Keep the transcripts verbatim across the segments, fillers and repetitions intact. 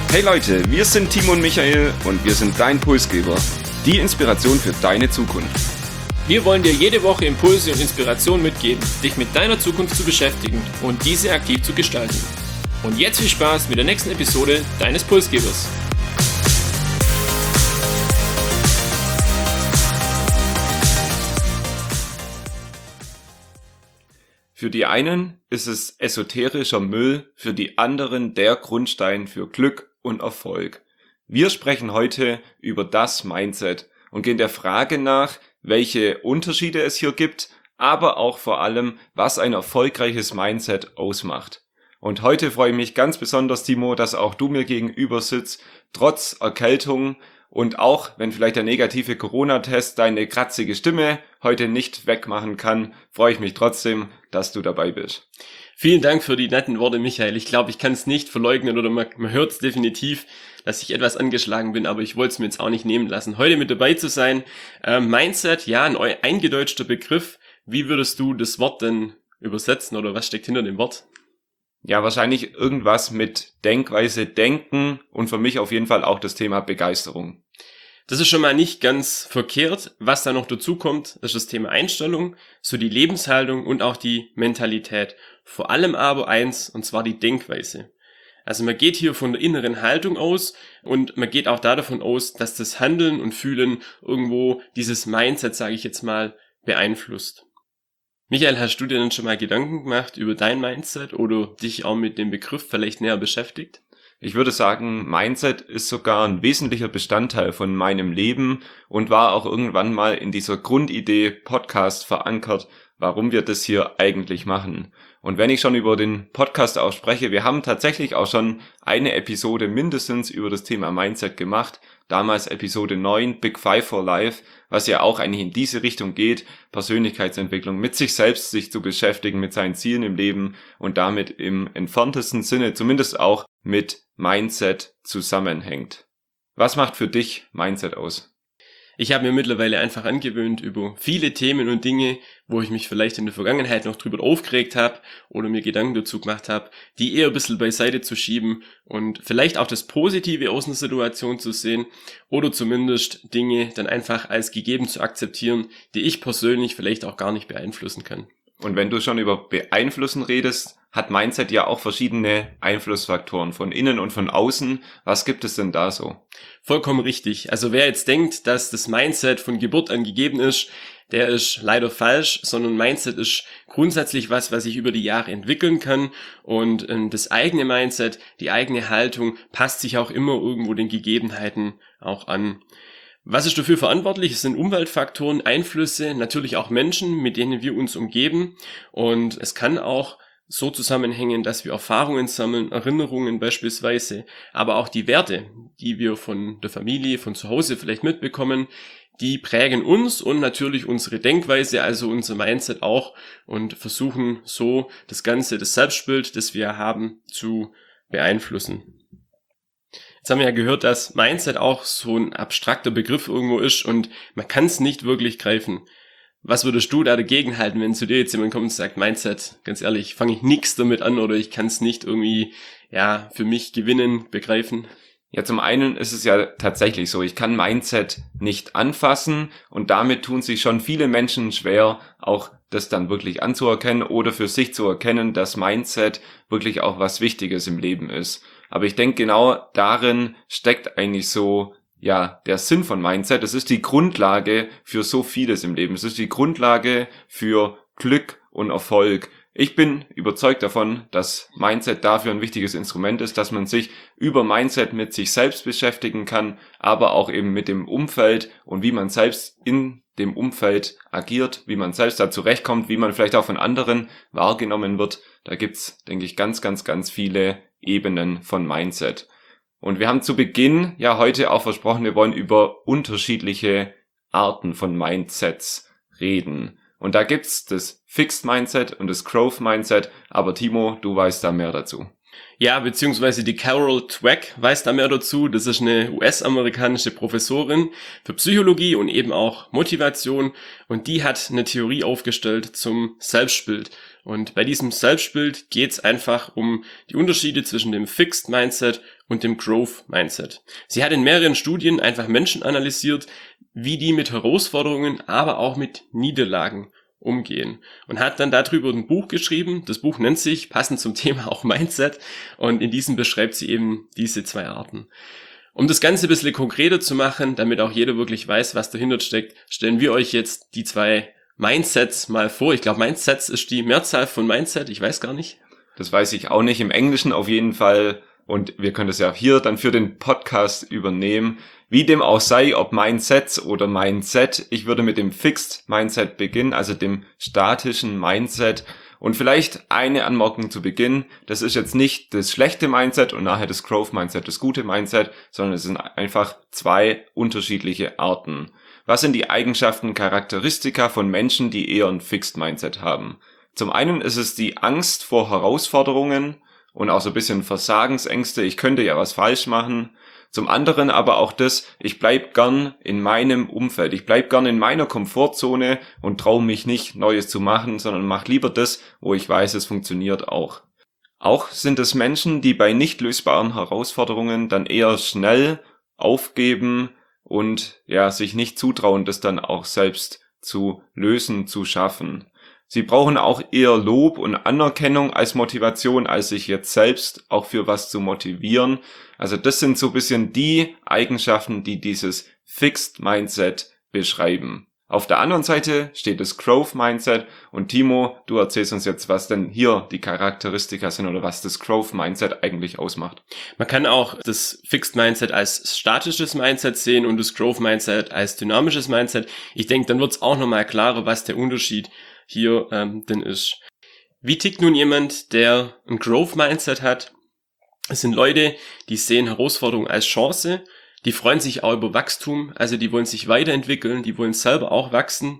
Hey Leute, wir sind Timo und Michael und wir sind dein Pulsgeber. Die Inspiration für deine Zukunft. Wir wollen dir jede Woche Impulse und Inspiration mitgeben, dich mit deiner Zukunft zu beschäftigen und diese aktiv zu gestalten. Und jetzt viel Spaß mit der nächsten Episode deines Pulsgebers. Für die einen ist es esoterischer Müll, für die anderen der Grundstein für Glück und Erfolg. Wir sprechen heute über das Mindset und gehen der Frage nach, welche Unterschiede es hier gibt, aber auch vor allem, was ein erfolgreiches Mindset ausmacht. Und heute freue ich mich ganz besonders, Timo, dass auch du mir gegenüber sitzt, trotz Erkältung und auch, wenn vielleicht der negative Corona-Test deine kratzige Stimme heute nicht wegmachen kann, freue ich mich trotzdem, dass du dabei bist. Vielen Dank für die netten Worte, Michael. Ich glaube, ich kann es nicht verleugnen oder man, man hört es definitiv, dass ich etwas angeschlagen bin, aber ich wollte es mir jetzt auch nicht nehmen lassen, heute mit dabei zu sein. Ähm, Mindset, ja, ein eingedeutschter Begriff. Wie würdest du das Wort denn übersetzen oder was steckt hinter dem Wort? Ja, wahrscheinlich irgendwas mit Denkweise, Denken und für mich auf jeden Fall auch das Thema Begeisterung. Das ist schon mal nicht ganz verkehrt. Was da noch dazu kommt, ist das Thema Einstellung, so die Lebenshaltung und auch die Mentalität. Vor allem aber eins, und zwar die Denkweise. Also man geht hier von der inneren Haltung aus und man geht auch da davon aus, dass das Handeln und Fühlen irgendwo dieses Mindset, sage ich jetzt mal, beeinflusst. Michael, hast du dir denn schon mal Gedanken gemacht über dein Mindset oder dich auch mit dem Begriff vielleicht näher beschäftigt? Ich würde sagen, Mindset ist sogar ein wesentlicher Bestandteil von meinem Leben und war auch irgendwann mal in dieser Grundidee Podcast verankert, warum wir das hier eigentlich machen. Und wenn ich schon über den Podcast auch spreche, wir haben tatsächlich auch schon eine Episode mindestens über das Thema Mindset gemacht, damals Episode neun, Big Five for Life, was ja auch eigentlich in diese Richtung geht, Persönlichkeitsentwicklung, mit sich selbst sich zu beschäftigen, mit seinen Zielen im Leben und damit im entferntesten Sinne zumindest auch mit Mindset zusammenhängt. Was macht für dich Mindset aus? Ich habe mir mittlerweile einfach angewöhnt, über viele Themen und Dinge, wo ich mich vielleicht in der Vergangenheit noch drüber aufgeregt habe oder mir Gedanken dazu gemacht habe, die eher ein bisschen beiseite zu schieben und vielleicht auch das Positive aus einer Situation zu sehen oder zumindest Dinge dann einfach als gegeben zu akzeptieren, die ich persönlich vielleicht auch gar nicht beeinflussen kann. Und wenn du schon über beeinflussen redest, hat Mindset ja auch verschiedene Einflussfaktoren von innen und von außen. Was gibt es denn da so? Vollkommen richtig. Also wer jetzt denkt, dass das Mindset von Geburt an gegeben ist, der ist leider falsch, sondern Mindset ist grundsätzlich was, was sich über die Jahre entwickeln kann und ähm, das eigene Mindset, die eigene Haltung passt sich auch immer irgendwo den Gegebenheiten auch an. Was ist dafür verantwortlich? Es sind Umweltfaktoren, Einflüsse, natürlich auch Menschen, mit denen wir uns umgeben und es kann auch so zusammenhängen, dass wir Erfahrungen sammeln, Erinnerungen beispielsweise, aber auch die Werte, die wir von der Familie, von zu Hause vielleicht mitbekommen, die prägen uns und natürlich unsere Denkweise, also unser Mindset auch und versuchen so das Ganze, das Selbstbild, das wir haben, zu beeinflussen. Jetzt haben wir ja gehört, dass Mindset auch so ein abstrakter Begriff irgendwo ist und man kann es nicht wirklich greifen. Was würdest du da dagegen halten, wenn zu dir jetzt jemand kommt und sagt, Mindset, ganz ehrlich, fange ich nichts damit an oder ich kann es nicht irgendwie ja für mich gewinnen, begreifen? Ja, zum einen ist es ja tatsächlich so, ich kann Mindset nicht anfassen und damit tun sich schon viele Menschen schwer, auch das dann wirklich anzuerkennen oder für sich zu erkennen, dass Mindset wirklich auch was Wichtiges im Leben ist. Aber ich denke, genau darin steckt eigentlich so ja, der Sinn von Mindset. Es ist die Grundlage für so vieles im Leben. Es ist die Grundlage für Glück und Erfolg. Ich bin überzeugt davon, dass Mindset dafür ein wichtiges Instrument ist, dass man sich über Mindset mit sich selbst beschäftigen kann, aber auch eben mit dem Umfeld und wie man selbst in dem Umfeld agiert, wie man selbst da zurechtkommt, wie man vielleicht auch von anderen wahrgenommen wird. Da gibt's, denke ich, ganz, ganz, ganz viele Ebenen von Mindset. Und wir haben zu Beginn ja heute auch versprochen, wir wollen über unterschiedliche Arten von Mindsets reden. Und da gibt's das Fixed Mindset und das Growth Mindset, aber Timo, du weißt da mehr dazu. Ja, beziehungsweise die Carol Dweck weiß da mehr dazu. Das ist eine U S-amerikanische Professorin für Psychologie und eben auch Motivation. Und die hat eine Theorie aufgestellt zum Selbstbild. Und bei diesem Selbstbild geht es einfach um die Unterschiede zwischen dem Fixed Mindset und dem Growth Mindset. Sie hat in mehreren Studien einfach Menschen analysiert, wie die mit Herausforderungen, aber auch mit Niederlagen umgehen und hat dann darüber ein Buch geschrieben. Das Buch nennt sich passend zum Thema auch Mindset und in diesem beschreibt sie eben diese zwei Arten. Um das Ganze ein bisschen konkreter zu machen, damit auch jeder wirklich weiß, was dahinter steckt, stellen wir euch jetzt die zwei Mindsets mal vor. Ich glaube, Mindsets ist die Mehrzahl von Mindset, ich weiß gar nicht. Das weiß ich auch nicht, im Englischen auf jeden Fall. Und wir können das ja hier dann für den Podcast übernehmen. Wie dem auch sei, ob Mindsets oder Mindset, ich würde mit dem Fixed Mindset beginnen, also dem statischen Mindset. Und vielleicht eine Anmerkung zu Beginn, das ist jetzt nicht das schlechte Mindset und nachher das Growth Mindset, das gute Mindset, sondern es sind einfach zwei unterschiedliche Arten. Was sind die Eigenschaften, Charakteristika von Menschen, die eher ein Fixed Mindset haben? Zum einen ist es die Angst vor Herausforderungen und auch so ein bisschen Versagensängste, ich könnte ja was falsch machen. Zum anderen aber auch das, ich bleib gern in meinem Umfeld, ich bleib gern in meiner Komfortzone und traue mich nicht, Neues zu machen, sondern mach lieber das, wo ich weiß, es funktioniert auch. Auch sind es Menschen, die bei nicht lösbaren Herausforderungen dann eher schnell aufgeben und ja sich nicht zutrauen, das dann auch selbst zu lösen, zu schaffen. Sie brauchen auch eher Lob und Anerkennung als Motivation, als sich jetzt selbst auch für was zu motivieren. Also das sind so ein bisschen die Eigenschaften, die dieses Fixed Mindset beschreiben. Auf der anderen Seite steht das Growth Mindset und Timo, du erzählst uns jetzt, was denn hier die Charakteristika sind oder was das Growth Mindset eigentlich ausmacht. Man kann auch das Fixed Mindset als statisches Mindset sehen und das Growth Mindset als dynamisches Mindset. Ich denke, dann wird es auch nochmal klarer, was der Unterschied hier ähm, denn ist. Wie tickt nun jemand, der ein Growth Mindset hat? Es sind Leute, die sehen Herausforderungen als Chance, die freuen sich auch über Wachstum, also die wollen sich weiterentwickeln, die wollen selber auch wachsen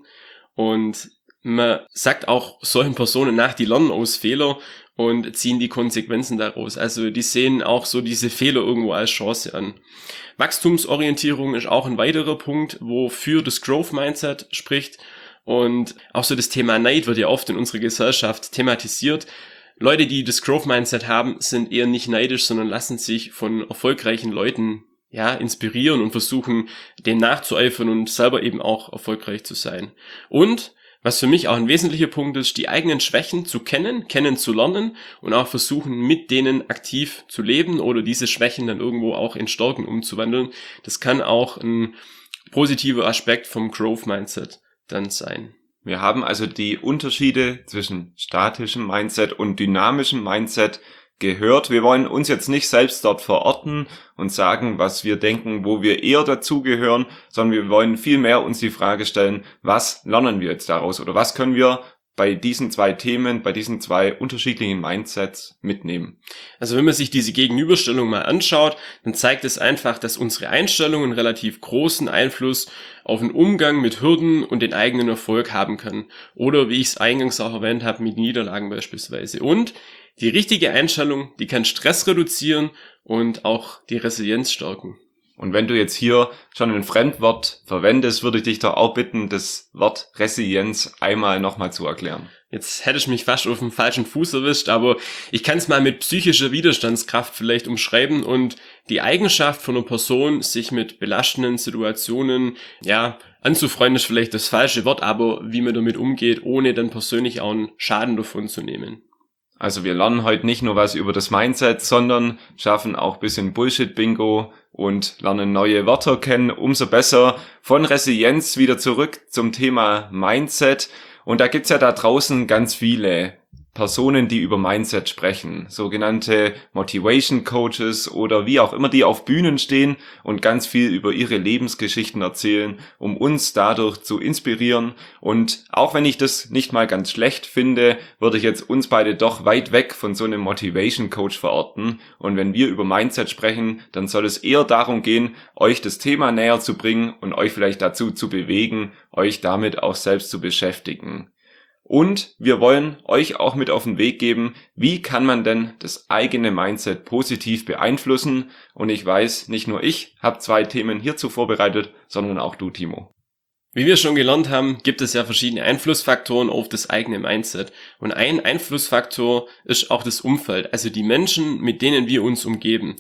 und man sagt auch solchen Personen nach, die lernen aus Fehler und ziehen die Konsequenzen daraus. Also die sehen auch so diese Fehler irgendwo als Chance an. Wachstumsorientierung ist auch ein weiterer Punkt, wofür das Growth Mindset spricht. Und auch so das Thema Neid wird ja oft in unserer Gesellschaft thematisiert. Leute, die das Growth Mindset haben, sind eher nicht neidisch, sondern lassen sich von erfolgreichen Leuten ja inspirieren und versuchen, denen nachzueifern und selber eben auch erfolgreich zu sein. Und was für mich auch ein wesentlicher Punkt ist, die eigenen Schwächen zu kennen, kennenzulernen und auch versuchen, mit denen aktiv zu leben oder diese Schwächen dann irgendwo auch in Stärken umzuwandeln. Das kann auch ein positiver Aspekt vom Growth Mindset dann sein. Wir haben also die Unterschiede zwischen statischem Mindset und dynamischem Mindset gehört. Wir wollen uns jetzt nicht selbst dort verorten und sagen, was wir denken, wo wir eher dazugehören, sondern wir wollen vielmehr uns die Frage stellen, was lernen wir jetzt daraus oder was können wir bei diesen zwei Themen, bei diesen zwei unterschiedlichen Mindsets mitnehmen. Also wenn man sich diese Gegenüberstellung mal anschaut, dann zeigt es einfach, dass unsere Einstellungen relativ großen Einfluss auf den Umgang mit Hürden und den eigenen Erfolg haben kann. Oder wie ich es eingangs auch erwähnt habe, mit Niederlagen beispielsweise. Und die richtige Einstellung, die kann Stress reduzieren und auch die Resilienz stärken. Und wenn du jetzt hier schon ein Fremdwort verwendest, würde ich dich doch auch bitten, das Wort Resilienz einmal nochmal zu erklären. Jetzt hätte ich mich fast auf den falschen Fuß erwischt, aber ich kann es mal mit psychischer Widerstandskraft vielleicht umschreiben und die Eigenschaft von einer Person, sich mit belastenden Situationen, ja, anzufreunden ist vielleicht das falsche Wort, aber wie man damit umgeht, ohne dann persönlich auch einen Schaden davon zu nehmen. Also wir lernen heute nicht nur was über das Mindset, sondern schaffen auch ein bisschen Bullshit-Bingo und lernen neue Wörter kennen. Umso besser. Von Resilienz wieder zurück zum Thema Mindset. Und da gibt's ja da draußen ganz viele Personen, die über Mindset sprechen, sogenannte Motivation Coaches oder wie auch immer, die auf Bühnen stehen und ganz viel über ihre Lebensgeschichten erzählen, um uns dadurch zu inspirieren. Und auch wenn ich das nicht mal ganz schlecht finde, würde ich jetzt uns beide doch weit weg von so einem Motivation Coach verorten. Und wenn wir über Mindset sprechen, dann soll es eher darum gehen, euch das Thema näher zu bringen und euch vielleicht dazu zu bewegen, euch damit auch selbst zu beschäftigen. Und wir wollen euch auch mit auf den Weg geben, wie kann man denn das eigene Mindset positiv beeinflussen? Und ich weiß, nicht nur ich habe zwei Themen hierzu vorbereitet, sondern auch du, Timo. Wie wir schon gelernt haben, gibt es ja verschiedene Einflussfaktoren auf das eigene Mindset. Und ein Einflussfaktor ist auch das Umfeld, also die Menschen, mit denen wir uns umgeben.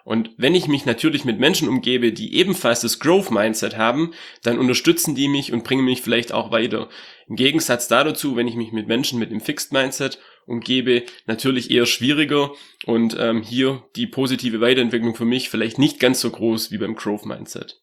Und wenn ich mich natürlich mit Menschen umgebe, die ebenfalls das Growth-Mindset haben, dann unterstützen die mich und bringen mich vielleicht auch weiter. Im Gegensatz dazu, wenn ich mich mit Menschen mit dem Fixed-Mindset umgebe, natürlich eher schwieriger und ähm, hier die positive Weiterentwicklung für mich vielleicht nicht ganz so groß wie beim Growth-Mindset.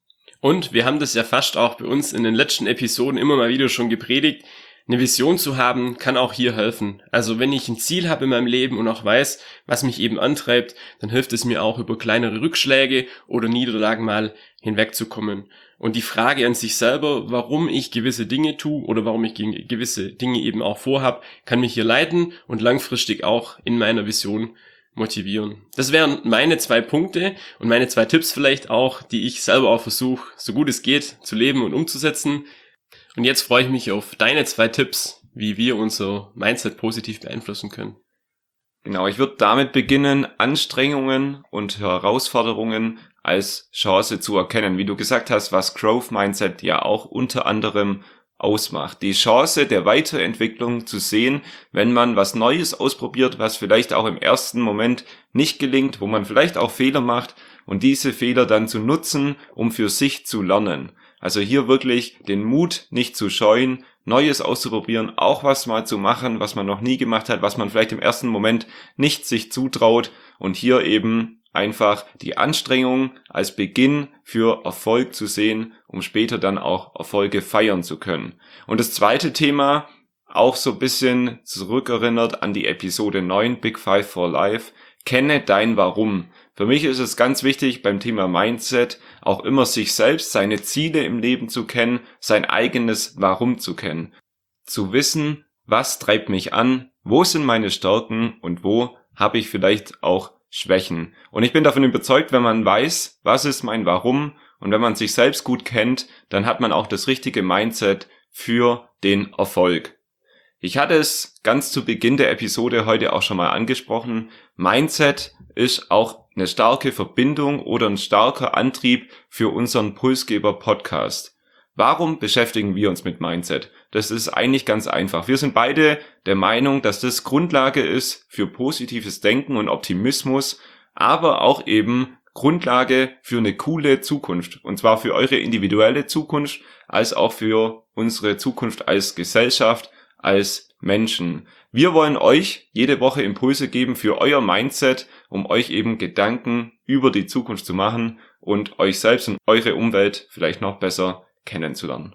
Und wir haben das ja fast auch bei uns in den letzten Episoden immer mal wieder schon gepredigt. Eine Vision zu haben, kann auch hier helfen. Also wenn ich ein Ziel habe in meinem Leben und auch weiß, was mich eben antreibt, dann hilft es mir auch, über kleinere Rückschläge oder Niederlagen mal hinwegzukommen. Und die Frage an sich selber, warum ich gewisse Dinge tue oder warum ich gewisse Dinge eben auch vorhabe, kann mich hier leiten und langfristig auch in meiner Vision motivieren. Das wären meine zwei Punkte und meine zwei Tipps vielleicht auch, die ich selber auch versuche, so gut es geht, zu leben und umzusetzen. Und jetzt freue ich mich auf deine zwei Tipps, wie wir unser Mindset positiv beeinflussen können. Genau, ich würde damit beginnen, Anstrengungen und Herausforderungen als Chance zu erkennen. Wie du gesagt hast, was Growth Mindset ja auch unter anderem ausmacht. Die Chance der Weiterentwicklung zu sehen, wenn man was Neues ausprobiert, was vielleicht auch im ersten Moment nicht gelingt, wo man vielleicht auch Fehler macht und diese Fehler dann zu nutzen, um für sich zu lernen. Also hier wirklich den Mut nicht zu scheuen, Neues auszuprobieren, auch was mal zu machen, was man noch nie gemacht hat, was man vielleicht im ersten Moment nicht sich zutraut und hier eben einfach die Anstrengung als Beginn für Erfolg zu sehen, um später dann auch Erfolge feiern zu können. Und das zweite Thema, auch so ein bisschen zurückerinnert an die Episode neun, Big Five for Life, kenne dein Warum. Für mich ist es ganz wichtig beim Thema Mindset auch immer sich selbst, seine Ziele im Leben zu kennen, sein eigenes Warum zu kennen. Zu wissen, was treibt mich an, wo sind meine Stärken und wo habe ich vielleicht auch Schwächen. Und ich bin davon überzeugt, wenn man weiß, was ist mein Warum und wenn man sich selbst gut kennt, dann hat man auch das richtige Mindset für den Erfolg. Ich hatte es ganz zu Beginn der Episode heute auch schon mal angesprochen. Mindset ist auch eine starke Verbindung oder ein starker Antrieb für unseren Pulsgeber-Podcast. Warum beschäftigen wir uns mit Mindset? Das ist eigentlich ganz einfach. Wir sind beide der Meinung, dass das Grundlage ist für positives Denken und Optimismus, aber auch eben Grundlage für eine coole Zukunft. Und zwar für eure individuelle Zukunft, als auch für unsere Zukunft als Gesellschaft, als Menschen. Wir wollen euch jede Woche Impulse geben für euer Mindset, um euch eben Gedanken über die Zukunft zu machen und euch selbst und eure Umwelt vielleicht noch besser kennenzulernen.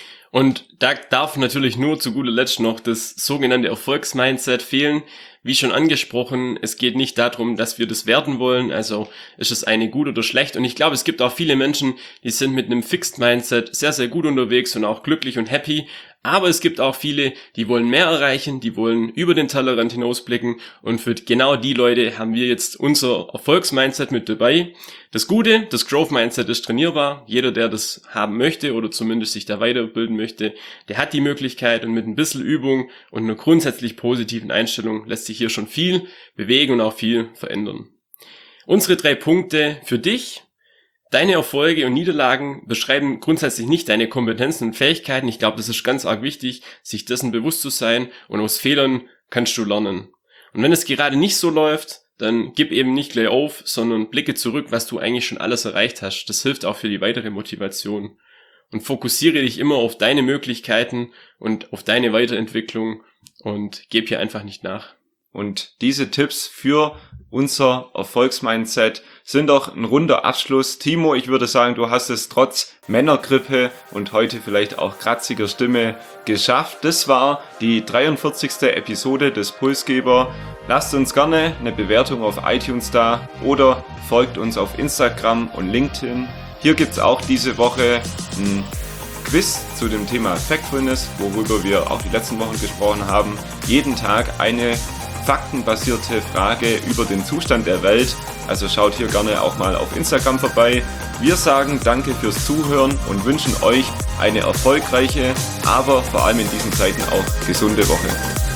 Und da darf natürlich nur zu guter Letzt noch das sogenannte Erfolgsmindset fehlen. Wie schon angesprochen, es geht nicht darum, dass wir das werten wollen, also ist es eine gut oder schlecht. Und ich glaube, es gibt auch viele Menschen, die sind mit einem Fixed Mindset sehr, sehr gut unterwegs und auch glücklich und happy. Aber es gibt auch viele, die wollen mehr erreichen, die wollen über den Tellerrand hinausblicken und für genau die Leute haben wir jetzt unser Erfolgsmindset mit dabei. Das Gute, das Growth Mindset ist trainierbar. Jeder, der das haben möchte oder zumindest sich da weiterbilden möchte, der hat die Möglichkeit und mit ein bisschen Übung und einer grundsätzlich positiven Einstellung lässt sich hier schon viel bewegen und auch viel verändern. Unsere drei Punkte für dich. Deine Erfolge und Niederlagen beschreiben grundsätzlich nicht deine Kompetenzen und Fähigkeiten. Ich glaube, das ist ganz arg wichtig, sich dessen bewusst zu sein und aus Fehlern kannst du lernen. Und wenn es gerade nicht so läuft, dann gib eben nicht gleich auf, sondern blicke zurück, was du eigentlich schon alles erreicht hast. Das hilft auch für die weitere Motivation. Und fokussiere dich immer auf deine Möglichkeiten und auf deine Weiterentwicklung und gib hier einfach nicht nach. Und diese Tipps für unser Erfolgsmindset sind doch ein runder Abschluss. Timo, ich würde sagen, du hast es trotz Männergrippe und heute vielleicht auch kratziger Stimme geschafft. Das war die dreiundvierzigste Episode des Pulsgeber. Lasst uns gerne eine Bewertung auf iTunes da oder folgt uns auf Instagram und LinkedIn. Hier gibt's auch diese Woche ein Quiz zu dem Thema Factfulness, worüber wir auch die letzten Wochen gesprochen haben. Jeden Tag eine faktenbasierte Frage über den Zustand der Welt. Also schaut hier gerne auch mal auf Instagram vorbei. Wir sagen danke fürs Zuhören und wünschen euch eine erfolgreiche, aber vor allem in diesen Zeiten auch gesunde Woche.